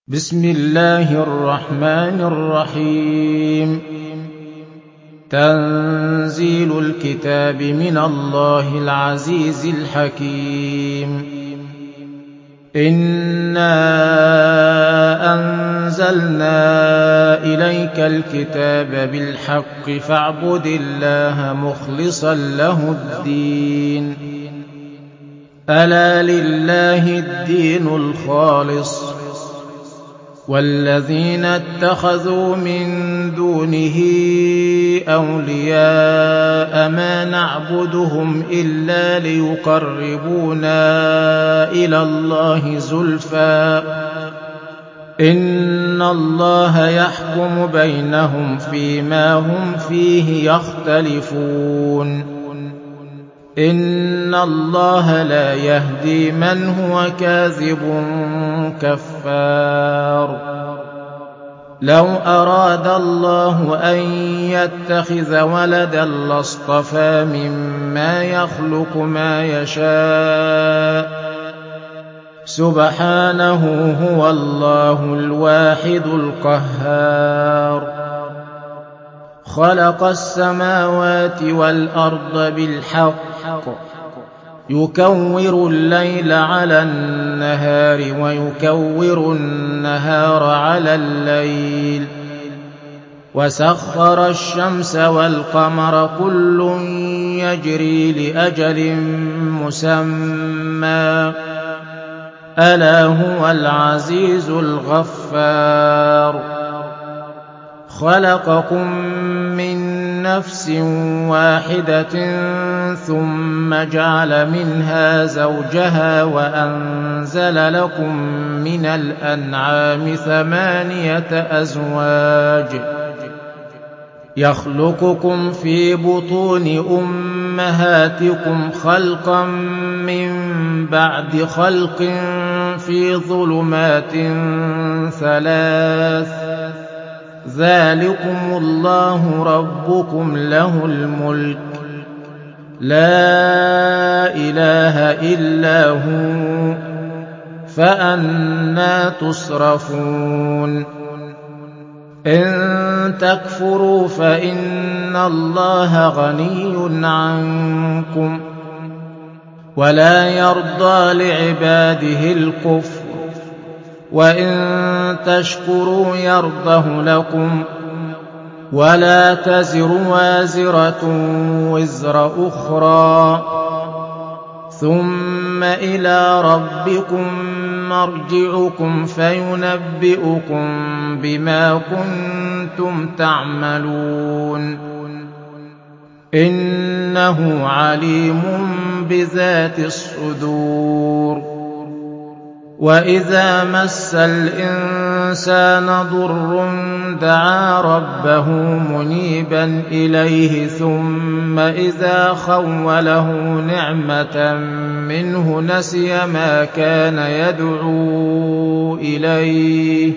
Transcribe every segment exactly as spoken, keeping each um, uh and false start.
بسم الله الرحمن الرحيم تنزيل الكتاب من الله العزيز الحكيم إنا أنزلنا إليك الكتاب بالحق فاعبد الله مخلصا له الدين ألا لله الدين الخالص والذين اتخذوا من دونه أولياء ما نعبدهم إلا ليقربونا إلى الله زلفى إن الله يحكم بينهم فيما هم فيه يختلفون إن الله لا يهدي من هو كاذب كفار لو أراد الله أن يتخذ ولدا لاصطفى مما يخلق ما يشاء سبحانه هو الله الواحد القهار خلق السماوات والأرض بالحق يكور الليل على النهار ويكور النهار على الليل وسخر الشمس والقمر كل يجري لأجل مسمى ألا هو العزيز الغفار خلقكم من نفس واحدة ثم جعل منها زوجها وأنزل لكم من الأنعام ثمانية أزواج يخلقكم في بطون أمهاتكم خلقا من بعد خلق في ظلمات ثلاث ذلكم الله ربكم له الملك لا إله إلا هو فأنى تصرفون إن تكفروا فإن الله غني عنكم ولا يرضى لعباده الكفر وإن تشكروا يرضه لكم ولا تزر وازرة وزر أخرى ثم إلى ربكم مرجعكم فينبئكم بما كنتم تعملون إنه عليم بذات الصدور وإذا مس الإنسان ضر دعا ربه منيبا إليه ثم إذا خوله نعمة منه نسي ما كان يدعو إليه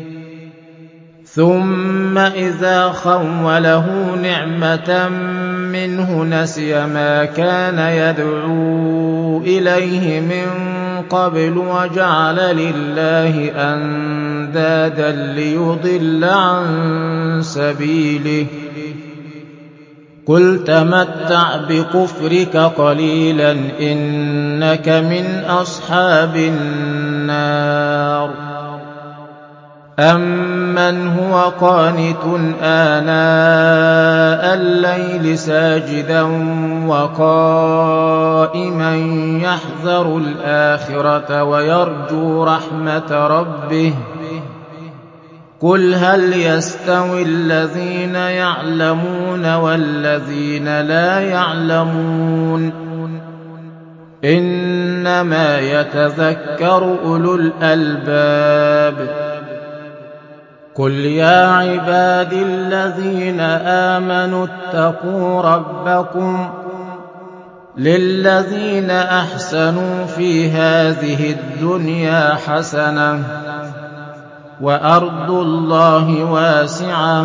ثم إذا خوله نعمة منه نسي ما كان يدعو إليه من قبل وجعل لله أندادا ليضل عن سبيله قل تمتع بكفرك قليلا إنك من أصحاب النار أمن هو قانت آناء الليل ساجدا وقائما يحذر الآخرة ويرجو رحمة ربه قل هل يستوي الذين يعلمون والذين لا يعلمون إنما يتذكر أولو الألباب قل يا عبادي الذين آمنوا اتقوا ربكم للذين أحسنوا في هذه الدنيا حسنة وأرض الله واسعة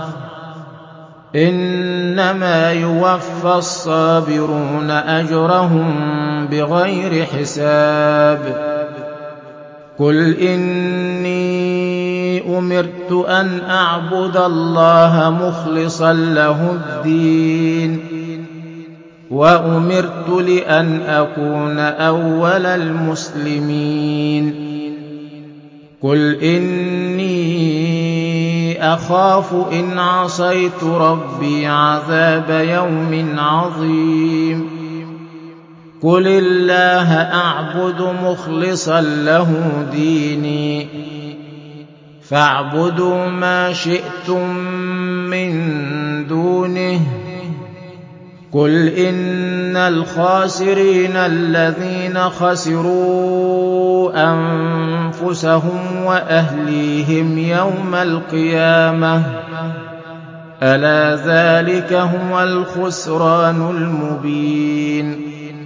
إنما يوفى الصابرون أجرهم بغير حساب قل إني أمرت أن أعبد الله مخلصا له الدين وأمرت لأن أكون أول المسلمين قل إني أخاف إن عصيت ربي عذاب يوم عظيم قل الله أعبد مخلصا له ديني فاعبدوا ما شئتم من دونه قل إن الخاسرين الذين خسروا أنفسهم وأهليهم يوم القيامة ألا ذلك هو الخسران المبين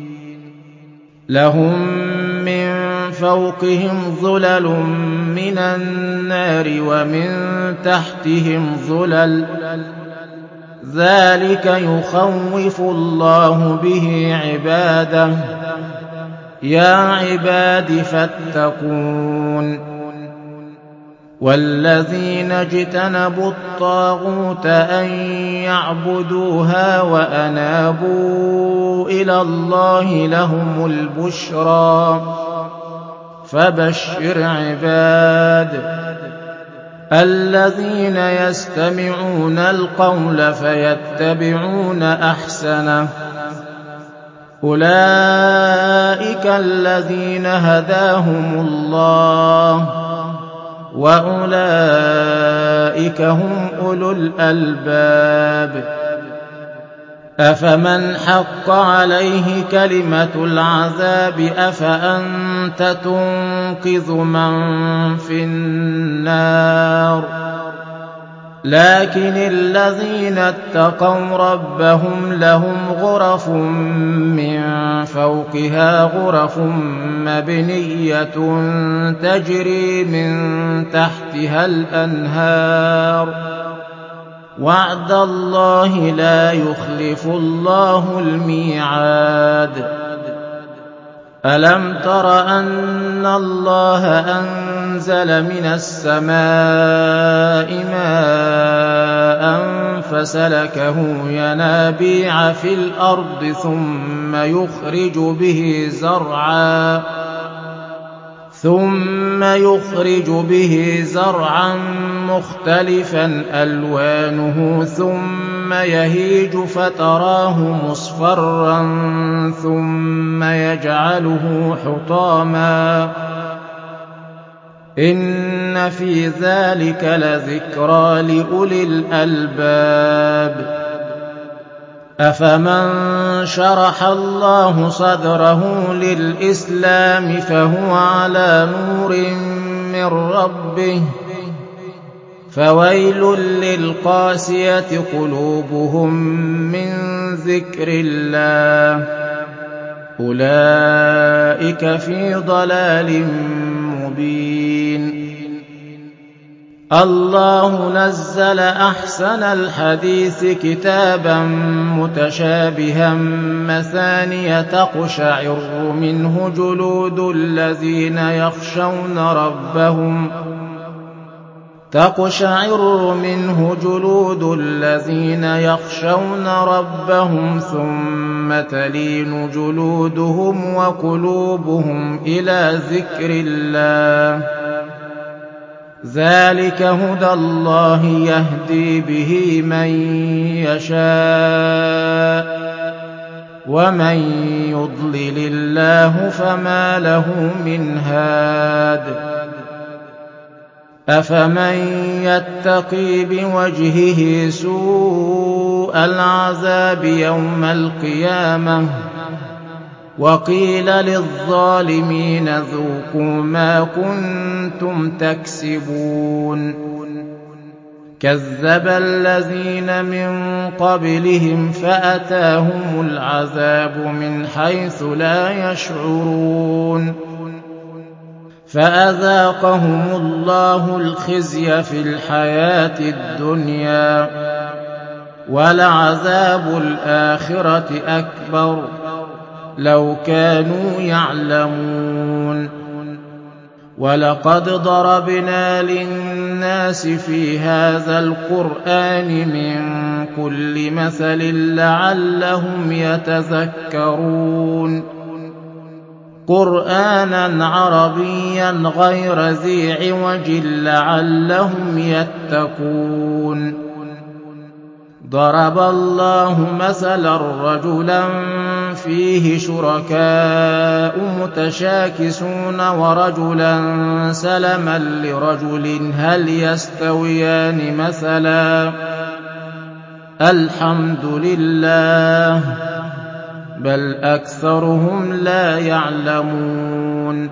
لهم من فوقهم ظلل من النار ومن تحتهم ظلل ذلك يخوف الله به عباده يا عباد فاتقون والذين اجتنبوا الطاغوت أن يعبدوها وأنابوا إلى الله لهم البشرى فبشر عباد الذين يستمعون القول فيتبعون أحسنه أولئك الذين هداهم الله وأولئك هم أولو الألباب أفمن حق عليه كلمة العذاب أفأنت تنقذ من في النار لكن الذين اتقوا ربهم لهم غرف من فوقها غرف مبنية تجري من تحتها الأنهار وعد الله لا يخلف الله الميعاد ألم تر أن الله أنزل من السماء ماء فسلكه ينابيع في الأرض ثم يخرج به زرعا ثم يخرج به زرعا مختلفا ألوانه ثم يهيج فتراه مصفرا ثم يجعله حطاما إن في ذلك لذكرى لأولي الألباب أفمن شرح الله صدره للإسلام فهو على نور من ربه فويل للقاسية قلوبهم من ذكر الله أولئك في ضلال مبين الله نزل أحسن الحديث كتابا متشابها مثانية تقشعر منه جلود الذين يخشون ربهم تقشعر منه جلود الذين يخشون ربهم ثم تلين جلودهم وقلوبهم إلى ذكر الله ذلك هدى الله يهدي به من يشاء ومن يضلل الله فما له من هاد أفمن يتقي بوجهه سوء العذاب يوم القيامة وقيل للظالمين ذوقوا ما كنتم تكسبون كذب الذين من قبلهم فأتاهم العذاب من حيث لا يشعرون فأذاقهم الله الخزي في الحياة الدنيا ولعذاب الآخرة أكبر لو كانوا يعلمون وَلَقَدْ ضَرَبْنَا لِلنَّاسِ فِي هَذَا الْقُرْآنِ مِنْ كُلِّ مَثَلٍ لَعَلَّهُمْ يَتَذَكَّرُونَ قُرْآنًا عَرَبِيًّا غَيْرَ ذِي عِوَجٍ لَعَلَّهُمْ يَتَّقُونَ ضَرَبَ اللَّهُ مَثَلًا رَجُلًا فِيهِ شُرَكَاءُ مُتَشَاكِسُونَ وَرَجُلًا سَلَمًا لِرَجُلٍ هَلْ يَسْتَوِيَانِ مَثَلًا ۚ الْحَمْدُ لِلَّهِ بَلْ أَكْثَرُهُمْ لَا يَعْلَمُونَ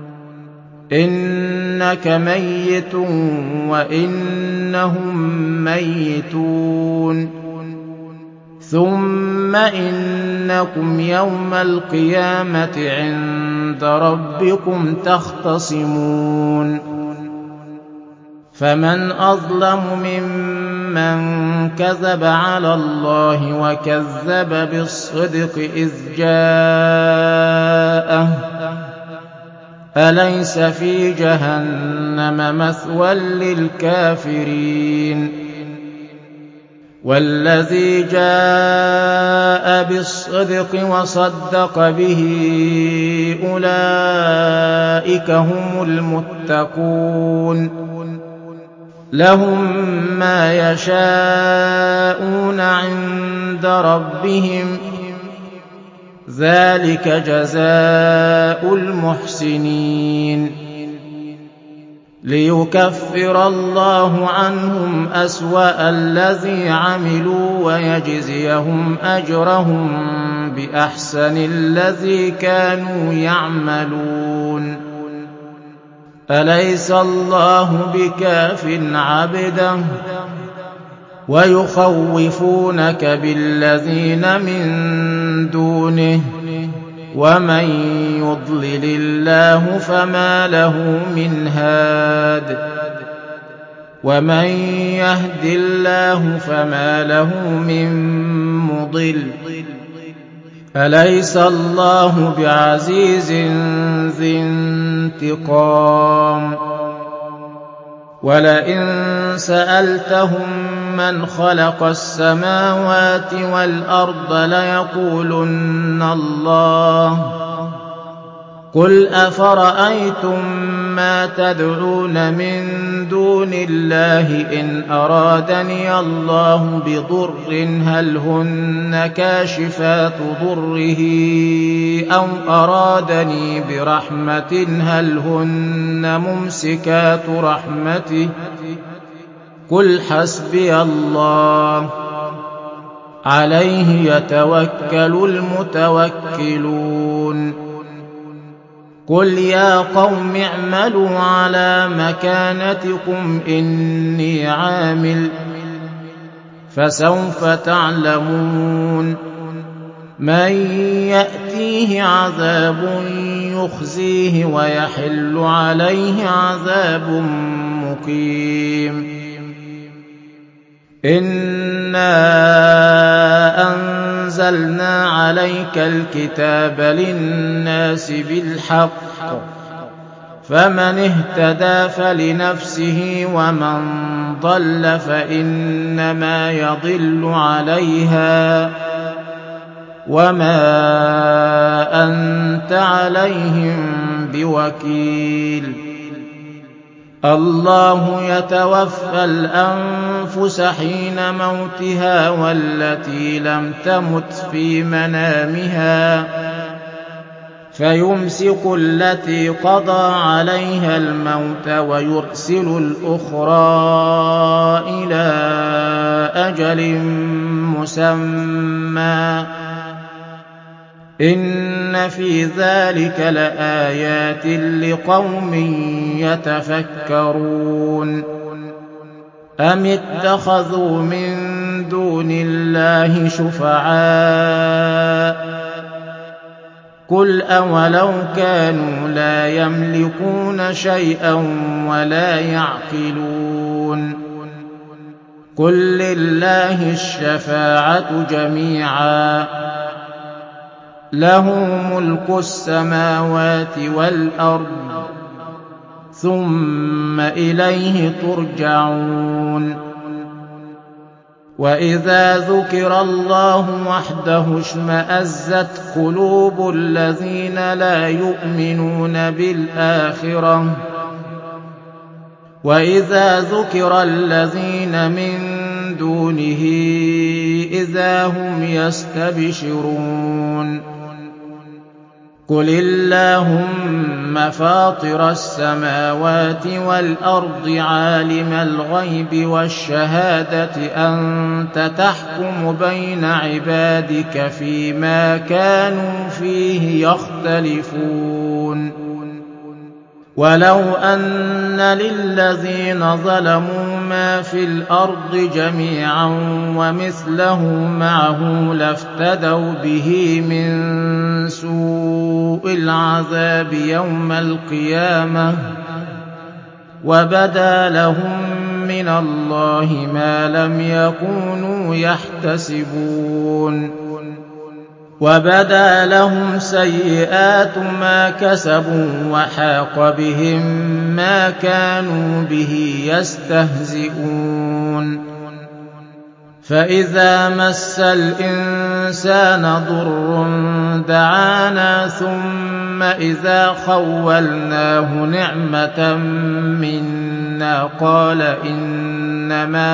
إِنَّكَ مَيِّتٌ وَإِنَّهُم مَّيِّتُونَ ثُمَّ إِنَّكُمْ يَوْمَ الْقِيَامَةِ عِندَ رَبِّكُمْ تَخْتَصِمُونَ فَمَنْ أَظْلَمُ مِمَّن كَذَبَ عَلَى اللَّهِ وَكَذَّبَ بِالصِّدْقِ إِذْ جَاءَهُ ۚ أَلَيْسَ فِي جَهَنَّمَ مَثْوًى لِّلْكَافِرِينَ وَالَّذِي جَاءَ بِالصِّدْقِ وَصَدَّقَ بِهِ أُولَٰئِكَ هُمُ الْمُتَّقُونَ لَهُم مَّا يَشَاءُونَ عِندَ رَبِّهِمْ ۚ ذَٰلِكَ جَزَاءُ الْمُحْسِنِينَ لِيُكَفِّرَ اللَّهُ عَنْهُمْ أَسْوَأَ الَّذِي عَمِلُوا وَيَجْزِيَهُمْ أَجْرَهُم بِأَحْسَنِ الَّذِي كَانُوا يَعْمَلُونَ أَلَيْسَ اللَّهُ بِكَافٍ عَبْدَهُ وَيُخَوِّفُونَكَ بِالَّذِينَ مِن دُونِهِ ۚ وَمَن يُضْلِلِ اللَّهُ فَمَا لَهُ مِنْ هَادٍ وَمَن يَهْدِ اللَّهُ فَمَا لَهُ مِن مُّضِلٍّ أَلَيْسَ اللَّهُ بِعَزِيزٍ ذِي انتِقَامٍ وَلَئِن سَأَلْتَهُم مَّنْ خَلَقَ السَّمَاوَاتِ وَالْأَرْضَ لَيَقُولُنَّ اللَّهُ ۚ قُلْ أَفَرَأَيْتُم مَّا تَدْعُونَ مِن دُونِ اللَّهِ إِنْ أَرَادَنِيَ اللَّهُ بِضُرٍّ هَلْ هُنَّ كَاشِفَاتُ ضُرِّهِ أَوْ أَرَادَنِي بِرَحْمَةٍ هَلْ هُنَّ مُمْسِكَاتُ رَحْمَتِهِ ۚ قُلْ حَسْبِيَ اللَّهُ عَلَيْهِ يَتَوَكَّلُ الْمُتَوَكِّلُونَ قُلْ يَا قَوْمِ اعْمَلُوا عَلَىٰ مَكَانَتِكُمْ إِنِّي عَامِلٌ ۖ فَسَوْفَ تَعْلَمُونَ مَن يَأْتِيهِ عَذَابٌ يُخْزِيهِ وَيَحِلُّ عَلَيْهِ عَذَابٌ مُّقِيمٌ إِنَّا أَنزَلْنَا عَلَيْكَ الْكِتَابَ لِلنَّاسِ بِالْحَقِّ ۖ فَمَنِ اهْتَدَىٰ فَلِنَفْسِهِ وَمَن ضَلَّ فَإِنَّمَا يَضِلُّ عَلَيْهَا ۖ وَمَا أَنتَ عَلَيْهِم بِوَكِيلٍ اللَّهُ يَتَوَفَّى الْأَنفُسَ حِينَ مَوْتِهَا وَالَّتِي لَمْ تَمُتْ فِي مَنَامِهَا ۖ فَيُمْسِكُ الَّتِي قَضَىٰ عَلَيْهَا الْمَوْتَ وَيُرْسِلُ الْأُخْرَىٰ إِلَىٰ أَجَلٍ مُّسَمًّى ۚ إِنَّ فِي ذَٰلِكَ لَآيَاتٍ لِّقَوْمٍ يَتَفَكَّرُونَ أَمِ اتَّخَذُوا مِن دُونِ اللَّهِ شُفَعَاءَ ۚ قُلْ أَوَلَوْ كَانُوا لَا يَمْلِكُونَ شَيْئًا وَلَا يَعْقِلُونَ قُل لِّلَّهِ الشَّفَاعَةُ جَمِيعًا ۖ لَّهُ مُلْكُ السَّمَاوَاتِ وَالْأَرْضِ ۚ ثم إليه ترجعون وإذا ذكر الله وحده اشمأزت قلوب الذين لا يؤمنون بالآخرة وإذا ذكر الذين من دونه إذا هم يستبشرون قل اللهم فاطر السماوات والأرض عالم الغيب والشهادة أنت تحكم بين عبادك فيما كانوا فيه يختلفون ولو أن للذين ظلموا ما في الأرض جميعا ومثله معه لافتدوا به من سوء العذاب يوم القيامة وبدا لهم من الله ما لم يكونوا يحتسبون وبدا لهم سيئات ما كسبوا وحاق بهم ما كانوا به يستهزئون فإذا مس الإنسان ضر دعانا ثم إذا خولناه نعمة منا قال إنما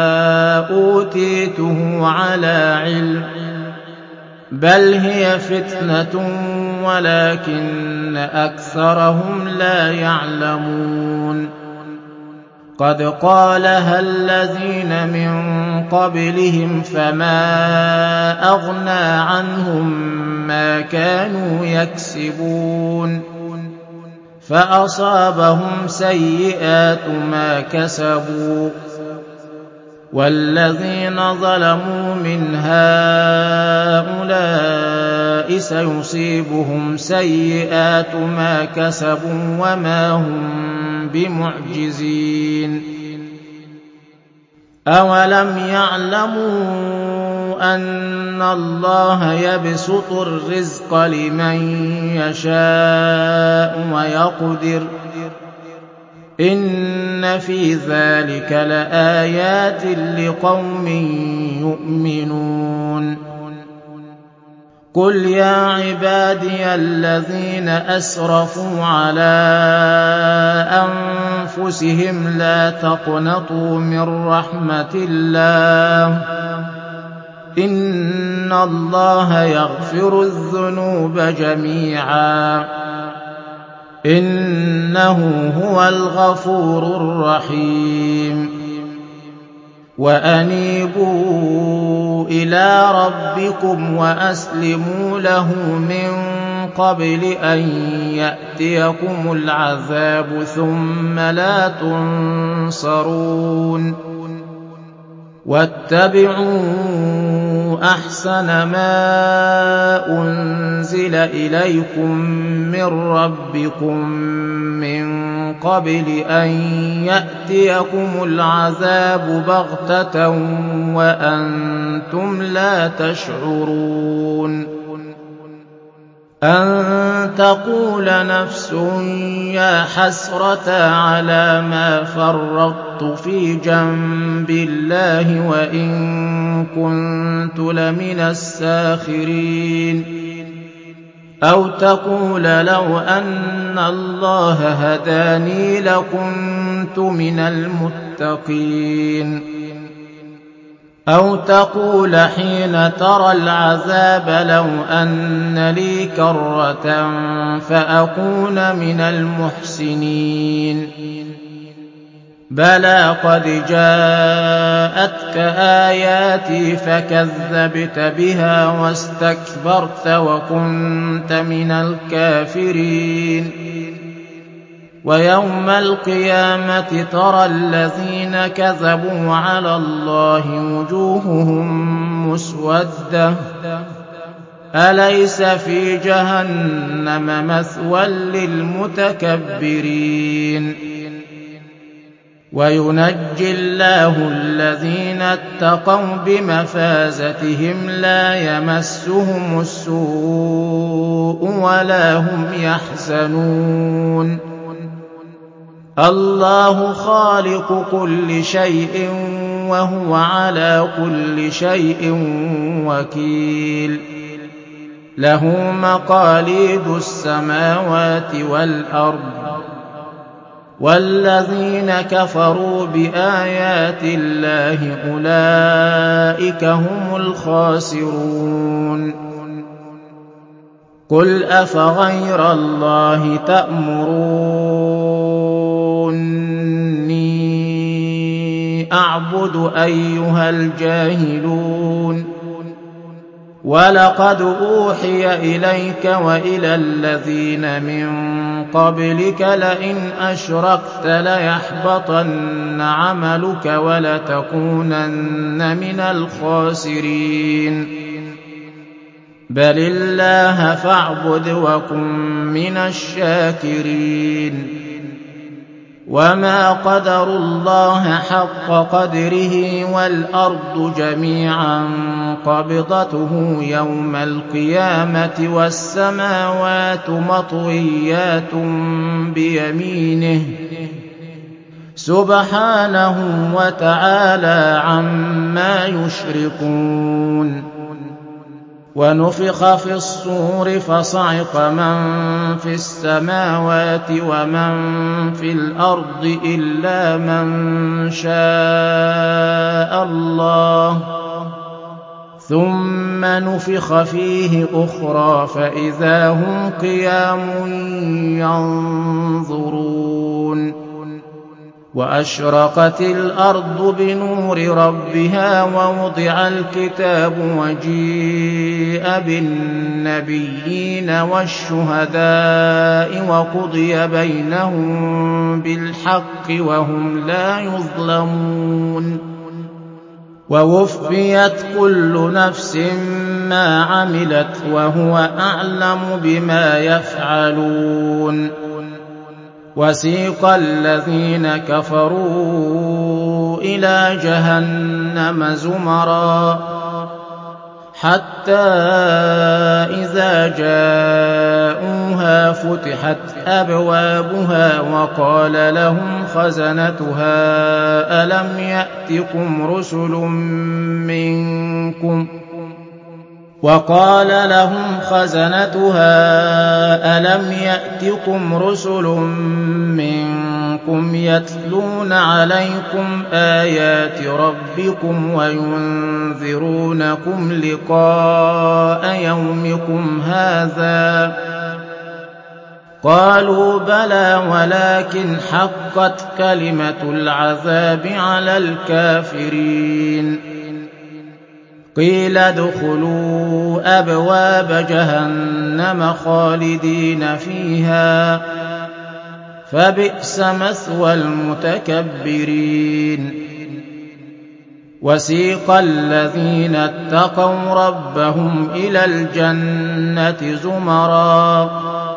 أوتيته على علم بل هي فتنة ولكن أكثرهم لا يعلمون قد قالها الذين من قبلهم فما أغنى عنهم ما كانوا يكسبون فأصابهم سيئات ما كسبوا والذين ظلموا من هؤلاء سيصيبهم سيئات ما كسبوا وما هم بمعجزين أولم يعلموا أن الله يبسط الرزق لمن يشاء ويقدر إن في ذلك لآيات لقوم يؤمنون قل يا عبادي الذين أسرفوا على أنفسهم لا تقنطوا من رحمة الله إن الله يغفر الذنوب جميعا إنه هو الغفور الرحيم وأنيبوا إلى ربكم وأسلموا له من قبل أن يأتيكم العذاب ثم لا تنصرون واتبعوا أحسن ما أنزل إليكم من ربكم من قبل أن يأتيكم العذاب بغتة وأنتم لا تشعرون أن تقول نفس يا حسرة على ما فرطت في جنب الله وإن كنت لمن الساخرين أو تقول لو أن الله هداني لكنت من المتقين أو تقول حين ترى العذاب لو أن لي كرة فأكون من المحسنين بلى قد جاءتك آياتي فكذبت بها واستكبرت وكنت من الكافرين ويوم القيامة ترى الذين كذبوا على الله وجوههم مسودة أليس في جهنم مثوى للمتكبرين وينجي الله الذين اتقوا بمفازتهم لا يمسهم السوء ولا هم يحزنون الله خالق كل شيء وهو على كل شيء وكيل له مقاليد السماوات والأرض والذين كفروا بآيات الله أولئك هم الخاسرون قل أفغير الله تأمروني أعبد أيها الجاهلون ولقد أوحي إليك وإلى الذين من قبلك لئن أشركت ليحبطن عملك ولتكونن من الخاسرين بل الله فاعبد وكن من الشاكرين وما قدروا الله حق قدره والأرض جميعا قبضته يوم القيامة والسماوات مطويات بيمينه سبحانه وتعالى عما يشركون ونفخ في الصور فصعق من في السماوات ومن في الأرض إلا من شاء الله ثم نفخ فيه أخرى فإذا هم قيام ينظرون وأشرقت الأرض بنور ربها ووضع الكتاب وجيء بالنبيين والشهداء وقضي بينهم بالحق وهم لا يظلمون ووفيت كل نفس ما عملت وهو أعلم بما يفعلون وسيق الذين كفروا إلى جهنم زمرا حتى إذا جاءوها فتحت أبوابها وقال لهم خزنتها ألم يأتكم رسل منكم وقال لهم خزنتها ألم يأتكم رسل منكم يتلون عليكم آيات ربكم وينذرونكم لقاء يومكم هذا قالوا بلى ولكن حقت كلمة العذاب على الكافرين قيل ادخلوا أبواب جهنم خالدين فيها فبئس مثوى المتكبرين وسيق الذين اتقوا ربهم إلى الجنة زمرا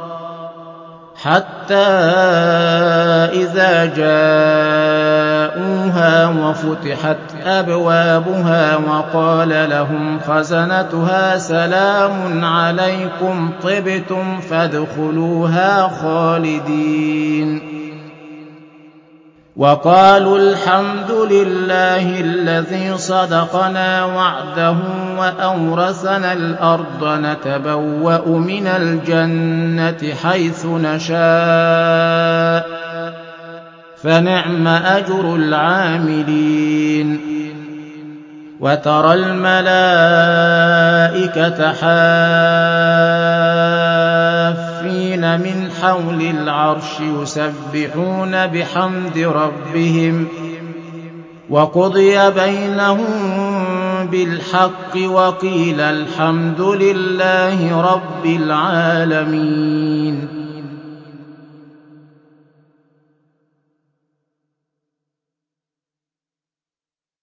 حتى إذا جاءوها وفتحت أبوابها وقال لهم خزنتها سلام عليكم طبتم فادخلوها خالدين وقالوا الحمد لله الذي صدقنا وعده وأورثنا الأرض نتبوأ من الجنة حيث نشاء فنعم أجر العاملين وترى الملائكة حافين من حول العرش يسبحون بحمد ربهم وقضي بينهم بالحق وقيل الحمد لله رب العالمين